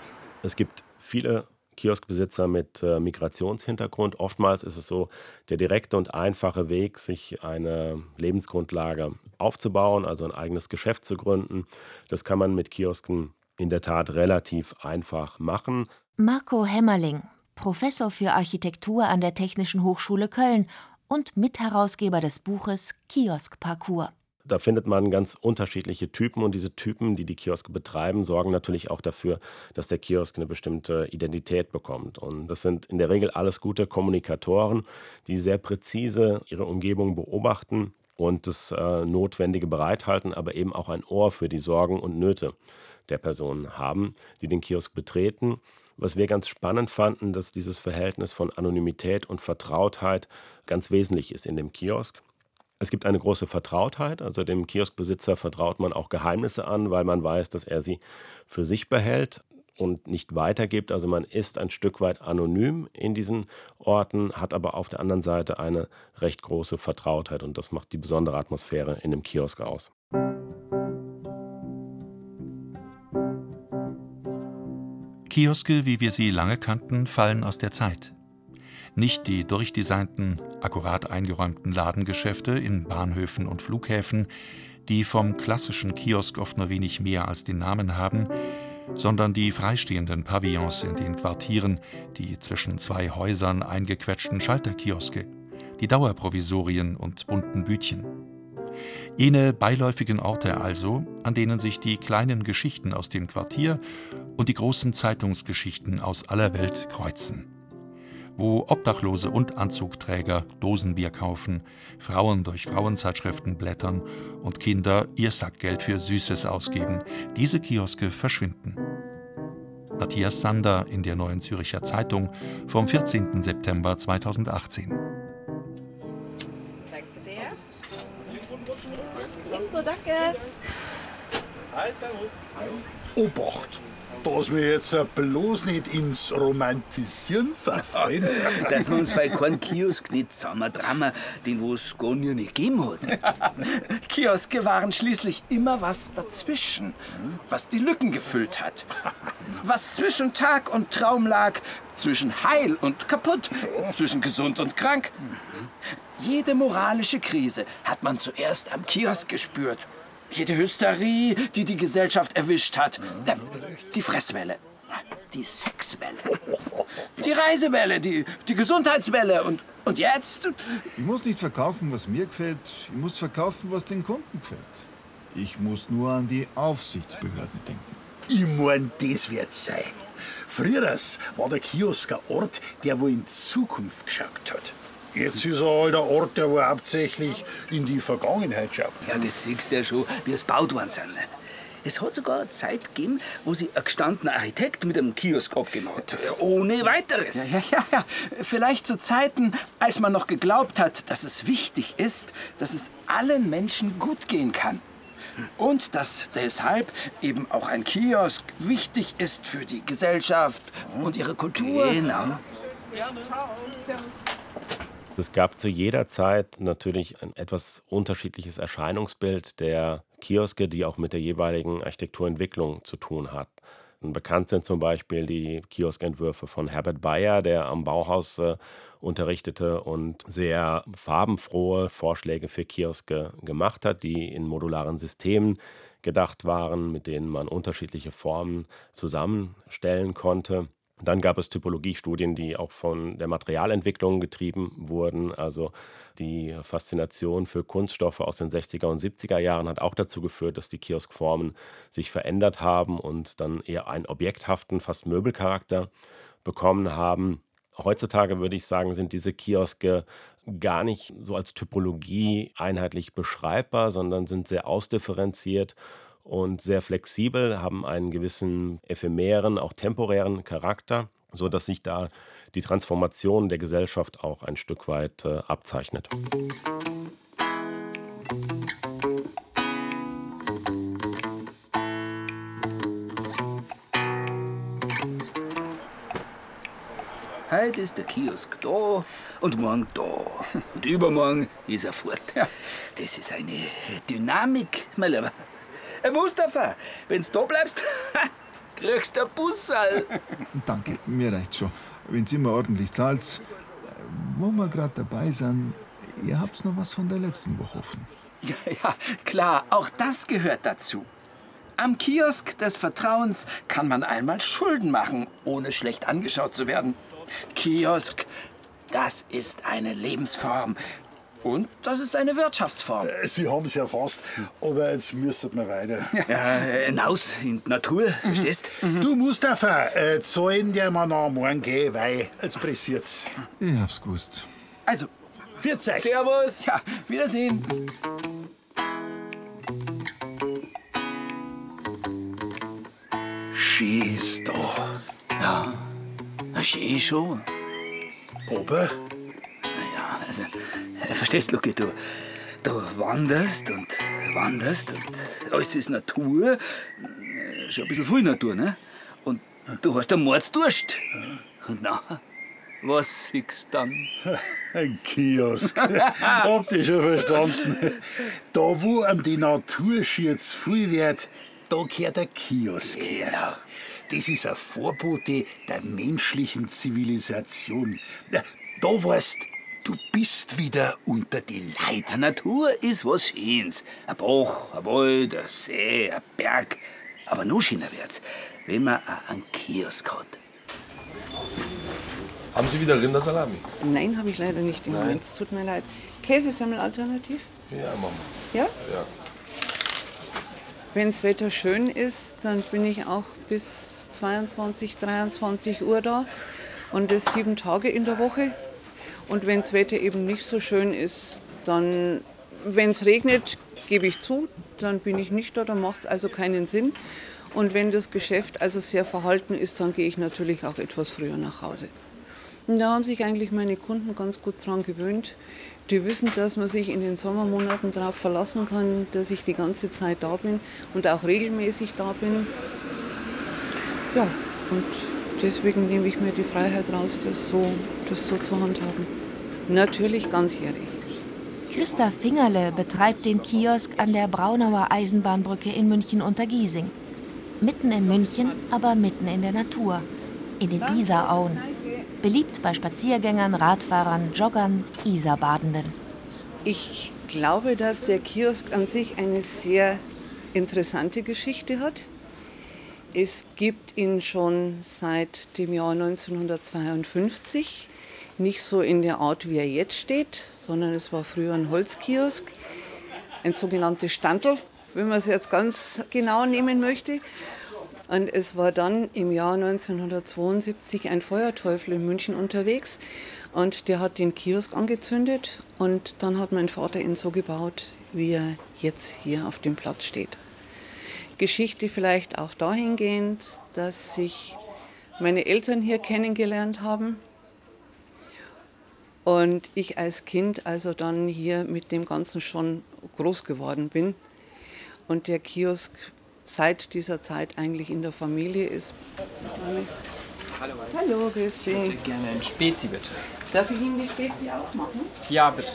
Es gibt viele Kioskbesitzer mit Migrationshintergrund. Oftmals ist es so, der direkte und einfache Weg, sich eine Lebensgrundlage aufzubauen, also ein eigenes Geschäft zu gründen. Das kann man mit Kiosken in der Tat relativ einfach machen. Marco Hämmerling, Professor für Architektur an der Technischen Hochschule Köln und Mitherausgeber des Buches Kioskparcours. Da findet man ganz unterschiedliche Typen und diese Typen, die die Kioske betreiben, sorgen natürlich auch dafür, dass der Kiosk eine bestimmte Identität bekommt. Und das sind in der Regel alles gute Kommunikatoren, die sehr präzise ihre Umgebung beobachten und das Notwendige bereithalten, aber eben auch ein Ohr für die Sorgen und Nöte der Personen haben, die den Kiosk betreten. Was wir ganz spannend fanden, dass dieses Verhältnis von Anonymität und Vertrautheit ganz wesentlich ist in dem Kiosk. Es gibt eine große Vertrautheit, also dem Kioskbesitzer vertraut man auch Geheimnisse an, weil man weiß, dass er sie für sich behält und nicht weitergibt. Also man ist ein Stück weit anonym in diesen Orten, hat aber auf der anderen Seite eine recht große Vertrautheit und das macht die besondere Atmosphäre in dem Kiosk aus. Kioske, wie wir sie lange kannten, fallen aus der Zeit. Nicht die durchdesignten, akkurat eingeräumten Ladengeschäfte in Bahnhöfen und Flughäfen, die vom klassischen Kiosk oft nur wenig mehr als den Namen haben, sondern die freistehenden Pavillons in den Quartieren, die zwischen zwei Häusern eingequetschten Schalterkioske, die Dauerprovisorien und bunten Bütchen. Jene beiläufigen Orte also, an denen sich die kleinen Geschichten aus dem Quartier und die großen Zeitungsgeschichten aus aller Welt kreuzen. Wo Obdachlose und Anzugträger Dosenbier kaufen, Frauen durch Frauenzeitschriften blättern und Kinder ihr Sackgeld für Süßes ausgeben. Diese Kioske verschwinden. Matthias Sander in der Neuen Zürcher Zeitung vom 14. September 2018. Danke sehr. Ebenso, danke. Hi, servus. Obacht, dass wir jetzt bloß nicht ins Romantisieren verfallen. Dass wir uns für keinen Kiosk nicht zusammendramen, den wo es gar nie nicht gegeben hat. Kioske waren schließlich immer was dazwischen, was die Lücken gefüllt hat. Was zwischen Tag und Traum lag, zwischen heil und kaputt, zwischen gesund und krank. Jede moralische Krise hat man zuerst am Kiosk gespürt. Jede Hysterie, die die Gesellschaft erwischt hat. Die Fresswelle, die Sexwelle, die Reisewelle, die Gesundheitswelle und jetzt? Ich muss nicht verkaufen, was mir gefällt. Ich muss verkaufen, was den Kunden gefällt. Ich muss nur an die Aufsichtsbehörden denken. Ich mein, das wird's sein. Früher war der Kiosk ein Ort, der wo in Zukunft geschaut hat. Jetzt ist er halt ein Ort, der wo hauptsächlich in die Vergangenheit schaut. Ja, das siehst du ja schon, wie es gebaut worden sind. Es hat sogar eine Zeit gegeben, wo sich ein gestandener Architekt mit einem Kiosk abgemacht hat. Ohne weiteres. Ja. Vielleicht zu Zeiten, als man noch geglaubt hat, dass es wichtig ist, dass es allen Menschen gut gehen kann. Und dass deshalb eben auch ein Kiosk wichtig ist für die Gesellschaft und ihre Kultur. Genau. Ciao. Servus. Es gab zu jeder Zeit natürlich ein etwas unterschiedliches Erscheinungsbild der Kioske, die auch mit der jeweiligen Architekturentwicklung zu tun hat. Bekannt sind zum Beispiel die Kioskentwürfe von Herbert Bayer, der am Bauhaus unterrichtete und sehr farbenfrohe Vorschläge für Kioske gemacht hat, die in modularen Systemen gedacht waren, mit denen man unterschiedliche Formen zusammenstellen konnte. Dann gab es Typologiestudien, die auch von der Materialentwicklung getrieben wurden. Also die Faszination für Kunststoffe aus den 60er und 70er Jahren hat auch dazu geführt, dass die Kioskformen sich verändert haben und dann eher einen objekthaften, fast Möbelcharakter bekommen haben. Heutzutage würde ich sagen, sind diese Kioske gar nicht so als Typologie einheitlich beschreibbar, sondern sind sehr ausdifferenziert und sehr flexibel, haben einen gewissen ephemeren, auch temporären Charakter, sodass sich da die Transformation der Gesellschaft auch ein Stück weit abzeichnet. Heute ist der Kiosk da und morgen da. Und übermorgen ist er fort. Das ist eine Dynamik, mein Lieber. Mustafa, wenn du da bleibst, kriegst du ein Bussal. Danke, mir reicht schon. Wenn's immer ordentlich zahlt. Wo wir gerade dabei sind, ihr habt's noch was von der letzten Woche offen. Ja, klar, auch das gehört dazu. Am Kiosk des Vertrauens kann man einmal Schulden machen, ohne schlecht angeschaut zu werden. Kiosk, das ist eine Lebensform. Und das ist eine Wirtschaftsform. Sie haben es ja fast, aber jetzt müsstet wir weiter. Ja, hinaus in die Natur, verstehst? Du Mustafa, zahlen der mal nach morgen gehen, weil jetzt pressiert's. Ich hab's gewusst. Also, Pfiat euch. Servus. Ja, Wiedersehen. Schön ist da. Ja, schön schon. Aber? Naja, also, verstehst du, Lucky, du wanderst und alles ist Natur, schon ein bisschen viel Natur, ne? Und du hast einen Mordsdurst. Und nachher, was siehst du dann? Ein Kiosk. Habt ihr schon verstanden? Da, wo einem die Natur schier zu viel wird, da gehört der Kiosk her. Genau. Das ist ein Vorbote der menschlichen Zivilisation. Da weißt du, bist wieder unter die Leute. Die Natur ist was Schönes. Ein Bach, ein Wald, ein See, ein Berg. Aber noch schöner wird's, wenn man auch einen Kiosk hat. Haben Sie wieder Rindersalami? Nein, habe ich leider nicht im Moment. Es tut mir leid. Käsesemmel alternativ? Ja, Mama. Ja? Ja. Wenn das Wetter schön ist, dann bin ich auch bis 22, 23 Uhr da. Und das 7 Tage in der Woche. Und wenn das Wetter eben nicht so schön ist, dann, wenn es regnet, gebe ich zu, dann bin ich nicht da, dann macht es also keinen Sinn. Und wenn das Geschäft also sehr verhalten ist, dann gehe ich natürlich auch etwas früher nach Hause. Und da haben sich eigentlich meine Kunden ganz gut dran gewöhnt. Die wissen, dass man sich in den Sommermonaten darauf verlassen kann, dass ich die ganze Zeit da bin und auch regelmäßig da bin. Ja, und deswegen nehme ich mir die Freiheit raus, das so zu handhaben. Natürlich ganzjährig. Christa Fingerle betreibt den Kiosk an der Braunauer Eisenbahnbrücke in München-Untergiesing. Mitten in München, aber mitten in der Natur, in den Isarauen. Beliebt bei Spaziergängern, Radfahrern, Joggern, Isarbadenden. Ich glaube, dass der Kiosk an sich eine sehr interessante Geschichte hat. Es gibt ihn schon seit dem Jahr 1952. Nicht so in der Art, wie er jetzt steht, sondern es war früher ein Holzkiosk, ein sogenanntes Standl, wenn man es jetzt ganz genau nehmen möchte. Und es war dann im Jahr 1972 ein Feuerteufel in München unterwegs und der hat den Kiosk angezündet und dann hat mein Vater ihn so gebaut, wie er jetzt hier auf dem Platz steht. Geschichte vielleicht auch dahingehend, dass sich meine Eltern hier kennengelernt haben und ich als Kind also dann hier mit dem Ganzen schon groß geworden bin und der Kiosk seit dieser Zeit eigentlich in der Familie ist. Hallo. Hallo, grüß Sie. Ich hätte gerne ein Spezi, bitte. Darf ich Ihnen die Spezi auch machen? Ja, bitte.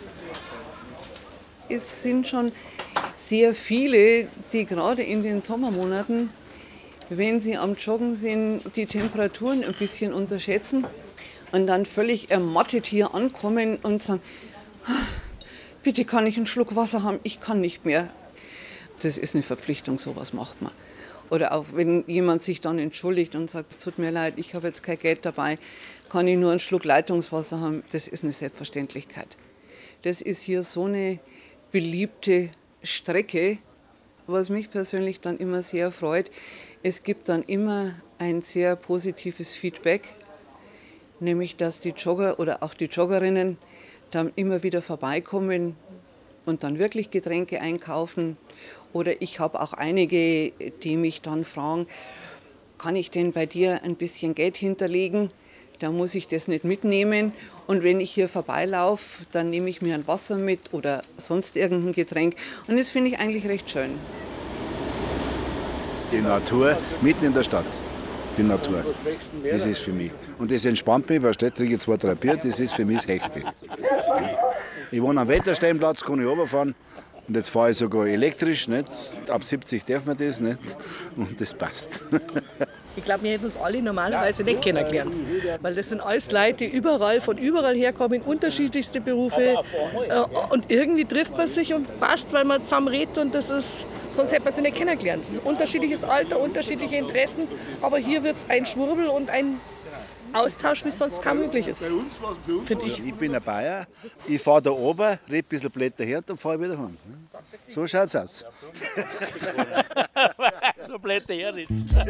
Es sind schon sehr viele, die gerade in den Sommermonaten, wenn sie am Joggen sind, die Temperaturen ein bisschen unterschätzen und dann völlig ermattet hier ankommen und sagen, bitte kann ich einen Schluck Wasser haben, ich kann nicht mehr. Das ist eine Verpflichtung, sowas macht man. Oder auch wenn jemand sich dann entschuldigt und sagt, es tut mir leid, ich habe jetzt kein Geld dabei, kann ich nur einen Schluck Leitungswasser haben, das ist eine Selbstverständlichkeit. Das ist hier so eine beliebte Strecke, was mich persönlich dann immer sehr freut. Es gibt dann immer ein sehr positives Feedback, nämlich dass die Jogger oder auch die Joggerinnen dann immer wieder vorbeikommen und dann wirklich Getränke einkaufen. Oder ich habe auch einige, die mich dann fragen, kann ich denn bei dir ein bisschen Geld hinterlegen? Da muss ich das nicht mitnehmen. Und wenn ich hier vorbeilaufe, dann nehme ich mir ein Wasser mit oder sonst irgendein Getränk. Und das finde ich eigentlich recht schön. Die Natur mitten in der Stadt. Die Natur. Das ist für mich. Und das entspannt mich, weil ich trinke 2, 3 Bier, das ist für mich das Höchste. Ich wohne am Wettersteinplatz, kann ich runterfahren. Und jetzt fahre ich sogar elektrisch, nicht? Ab 70 darf man das nicht. Und das passt. Ich glaube, wir hätten uns alle normalerweise nicht kennengelernt. Weil das sind alles Leute, die von überall herkommen, unterschiedlichste Berufe. Und irgendwie trifft man sich und passt, weil man zusammen redet. Und das ist, sonst hätte man sie nicht kennengelernt. Es ist unterschiedliches Alter, unterschiedliche Interessen. Aber hier wird es ein Schwurbel und ein Austausch, wie es sonst kaum möglich ist. Ich bin ein Bayer, ich fahre da oben, rede ein bisschen Blätter her und dann fahre ich wieder heim. So schaut's aus. So Blätter her jetzt.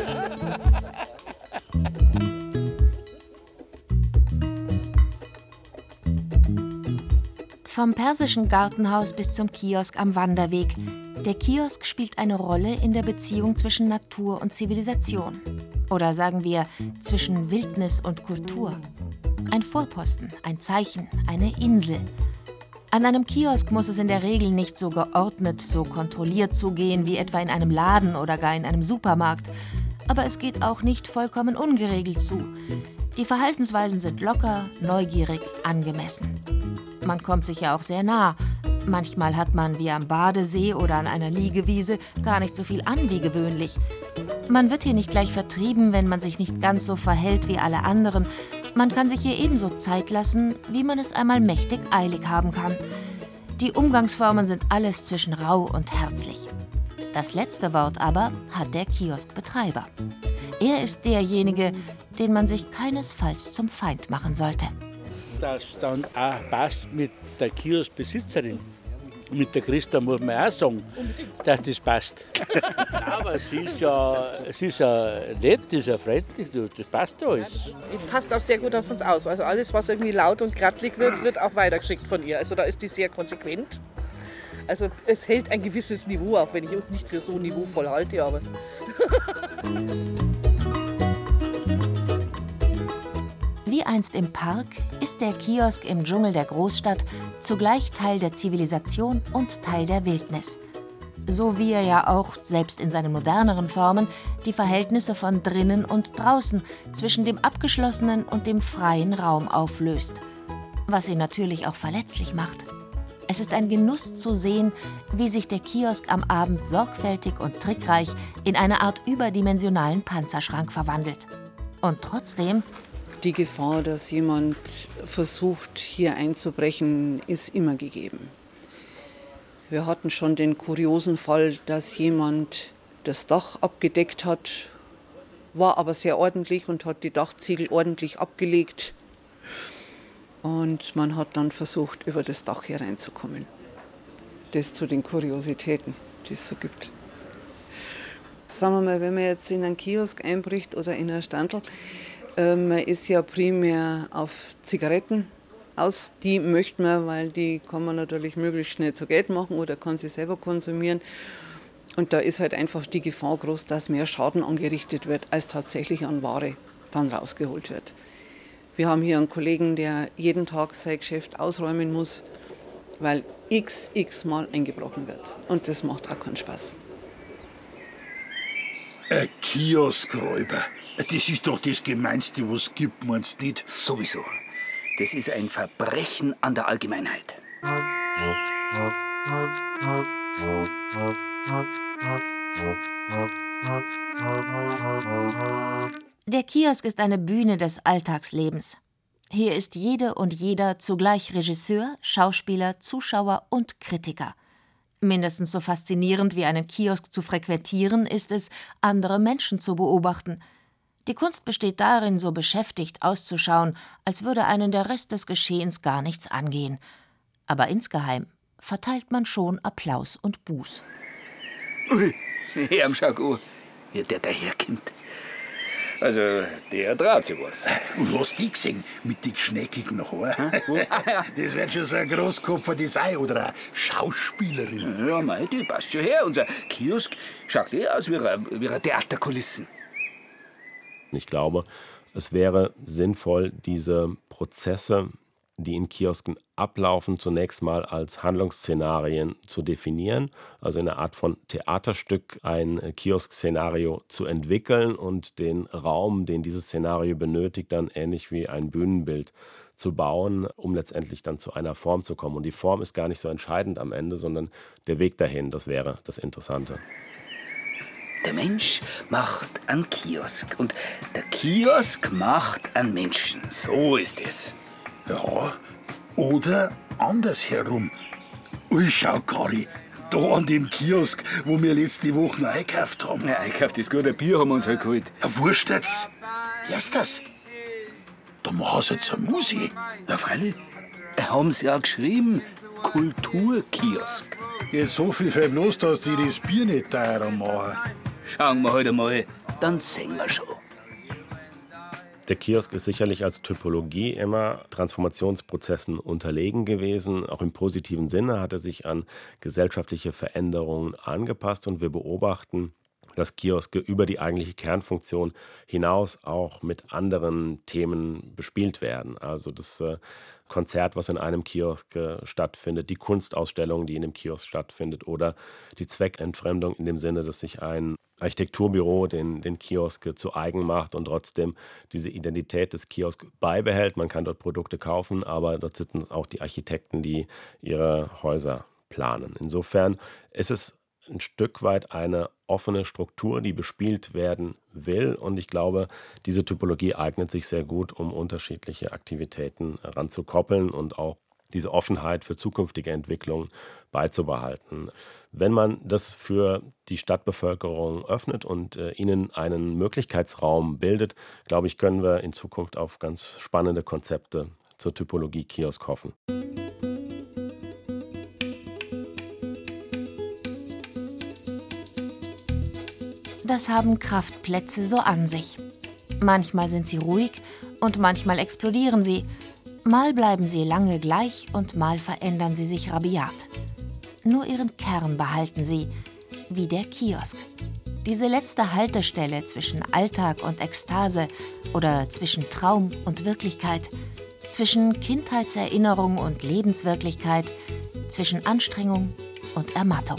Vom persischen Gartenhaus bis zum Kiosk am Wanderweg. Der Kiosk spielt eine Rolle in der Beziehung zwischen Natur und Zivilisation. Oder sagen wir, zwischen Wildnis und Kultur. Ein Vorposten, ein Zeichen, eine Insel. An einem Kiosk muss es in der Regel nicht so geordnet, so kontrolliert zugehen wie etwa in einem Laden oder gar in einem Supermarkt. Aber es geht auch nicht vollkommen ungeregelt zu. Die Verhaltensweisen sind locker, neugierig, angemessen. Man kommt sich ja auch sehr nah. Manchmal hat man wie am Badesee oder an einer Liegewiese gar nicht so viel an wie gewöhnlich. Man wird hier nicht gleich vertrieben, wenn man sich nicht ganz so verhält wie alle anderen. Man kann sich hier ebenso Zeit lassen, wie man es einmal mächtig eilig haben kann. Die Umgangsformen sind alles zwischen rau und herzlich. Das letzte Wort aber hat der Kioskbetreiber. Er ist derjenige, den man sich keinesfalls zum Feind machen sollte. Das dann auch passt mit der Kioskbesitzerin. Mit der Christa muss man auch sagen, dass das passt. Aber sie ist ja nett, sie ist ja freundlich, das passt alles. Die passt auch sehr gut auf uns aus. Also alles, was irgendwie laut und krattelig wird, wird auch weitergeschickt von ihr. Also da ist die sehr konsequent. Also es hält ein gewisses Niveau, auch wenn ich uns nicht für so niveauvoll halte, aber... Wie einst im Park ist der Kiosk im Dschungel der Großstadt zugleich Teil der Zivilisation und Teil der Wildnis. So wie er ja auch, selbst in seinen moderneren Formen, die Verhältnisse von drinnen und draußen, zwischen dem abgeschlossenen und dem freien Raum auflöst. Was ihn natürlich auch verletzlich macht. Es ist ein Genuss zu sehen, wie sich der Kiosk am Abend sorgfältig und trickreich in eine Art überdimensionalen Panzerschrank verwandelt. Und trotzdem... Die Gefahr, dass jemand versucht, hier einzubrechen, ist immer gegeben. Wir hatten schon den kuriosen Fall, dass jemand das Dach abgedeckt hat, war aber sehr ordentlich und hat die Dachziegel ordentlich abgelegt. Und man hat dann versucht, über das Dach hereinzukommen. Das zu den Kuriositäten, die es so gibt. Sagen wir mal, wenn man jetzt in einen Kiosk einbricht oder in ein Standl, man ist ja primär auf Zigaretten aus. Die möchte man, weil die kann man natürlich möglichst schnell zu Geld machen oder kann sie selber konsumieren. Und da ist halt einfach die Gefahr groß, dass mehr Schaden angerichtet wird, als tatsächlich an Ware dann rausgeholt wird. Wir haben hier einen Kollegen, der jeden Tag sein Geschäft ausräumen muss, weil x-mal eingebrochen wird. Und das macht auch keinen Spaß. Ein Kioskräuber. Das ist doch das Gemeinste, was es gibt, meinst du nicht? Sowieso. Das ist ein Verbrechen an der Allgemeinheit. Der Kiosk ist eine Bühne des Alltagslebens. Hier ist jede und jeder zugleich Regisseur, Schauspieler, Zuschauer und Kritiker. Mindestens so faszinierend wie einen Kiosk zu frequentieren, ist es, andere Menschen zu beobachten. Die Kunst besteht darin, so beschäftigt auszuschauen, als würde einen der Rest des Geschehens gar nichts angehen. Aber insgeheim verteilt man schon Applaus und Buß. Ui, Herr schau an, wie der daherkommt. Also, der traut sich was. Und hast du die gesehen, mit den geschnäckelten Haaren? Das wird schon so ein Großkopfer sein oder eine Schauspielerin. Ja, mei, die passt schon her. Unser Kiosk schaut aus wie eine Theaterkulissen. Ich glaube, es wäre sinnvoll, diese Prozesse, die in Kiosken ablaufen, zunächst mal als Handlungsszenarien zu definieren, also in einer Art von Theaterstück ein Kiosk-Szenario zu entwickeln und den Raum, den dieses Szenario benötigt, dann ähnlich wie ein Bühnenbild zu bauen, um letztendlich dann zu einer Form zu kommen. Und die Form ist gar nicht so entscheidend am Ende, sondern der Weg dahin, das wäre das Interessante. Der Mensch macht einen Kiosk und der Kiosk macht einen Menschen. So ist es. Ja, oder andersherum. Ui, schau, Kari, da an dem Kiosk, wo wir letzte Woche eingekauft haben. Ja, eingekauft ist gut, ein Bier haben wir uns halt geholt. Wurscht jetzt. Hörst das? Da machen sie jetzt eine Musik. Ja, freilich. Haben sie auch geschrieben, Kulturkiosk. Jetzt so viel für bloß, dass die das Bier nicht teurer machen. Schauen wir halt einmal, dann sehen wir schon. Der Kiosk ist sicherlich als Typologie immer Transformationsprozessen unterlegen gewesen. Auch im positiven Sinne hat er sich an gesellschaftliche Veränderungen angepasst. Und wir beobachten, dass Kioske über die eigentliche Kernfunktion hinaus auch mit anderen Themen bespielt werden. Also das Konzert, was in einem Kiosk stattfindet, die Kunstausstellung, die in dem Kiosk stattfindet oder die Zweckentfremdung in dem Sinne, dass sich ein Architekturbüro den Kiosk zu eigen macht und trotzdem diese Identität des Kiosks beibehält. Man kann dort Produkte kaufen, aber dort sitzen auch die Architekten, die ihre Häuser planen. Insofern ist es ein Stück weit eine offene Struktur, die bespielt werden will. Und ich glaube, diese Typologie eignet sich sehr gut, um unterschiedliche Aktivitäten ranzukoppeln und auch diese Offenheit für zukünftige Entwicklungen beizubehalten. Wenn man das für die Stadtbevölkerung öffnet und ihnen einen Möglichkeitsraum bildet, glaube ich, können wir in Zukunft auf ganz spannende Konzepte zur Typologie Kiosk hoffen. Das haben Kraftplätze so an sich. Manchmal sind sie ruhig und manchmal explodieren sie. Mal bleiben sie lange gleich und mal verändern sie sich rabiat. Nur ihren Kern behalten sie, wie der Kiosk. Diese letzte Haltestelle zwischen Alltag und Ekstase oder zwischen Traum und Wirklichkeit, zwischen Kindheitserinnerung und Lebenswirklichkeit, zwischen Anstrengung und Ermattung.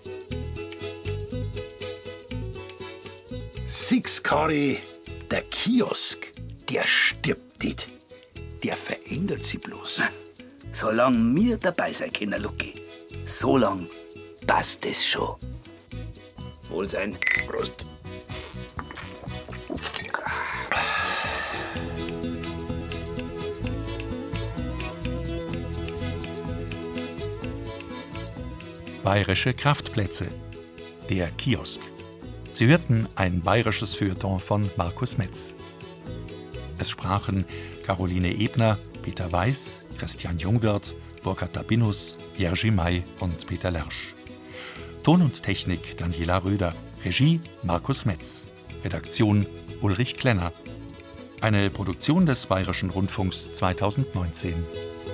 Six, Kari, der Kiosk, der stirbt nicht. Der verändert sich bloß. Solange wir dabei sein können, Lucky, so lang passt es schon. Wohlsein. Prost. Bayerische Kraftplätze. Der Kiosk. Sie hörten ein bayerisches Feuilleton von Markus Metz. Es sprachen Caroline Ebner, Peter Weiß, Christian Jungwirth, Burkhard Dabinus, Jerzy May und Peter Lersch. Ton und Technik Daniela Röder, Regie Markus Metz, Redaktion Ulrich Klenner. Eine Produktion des Bayerischen Rundfunks 2019.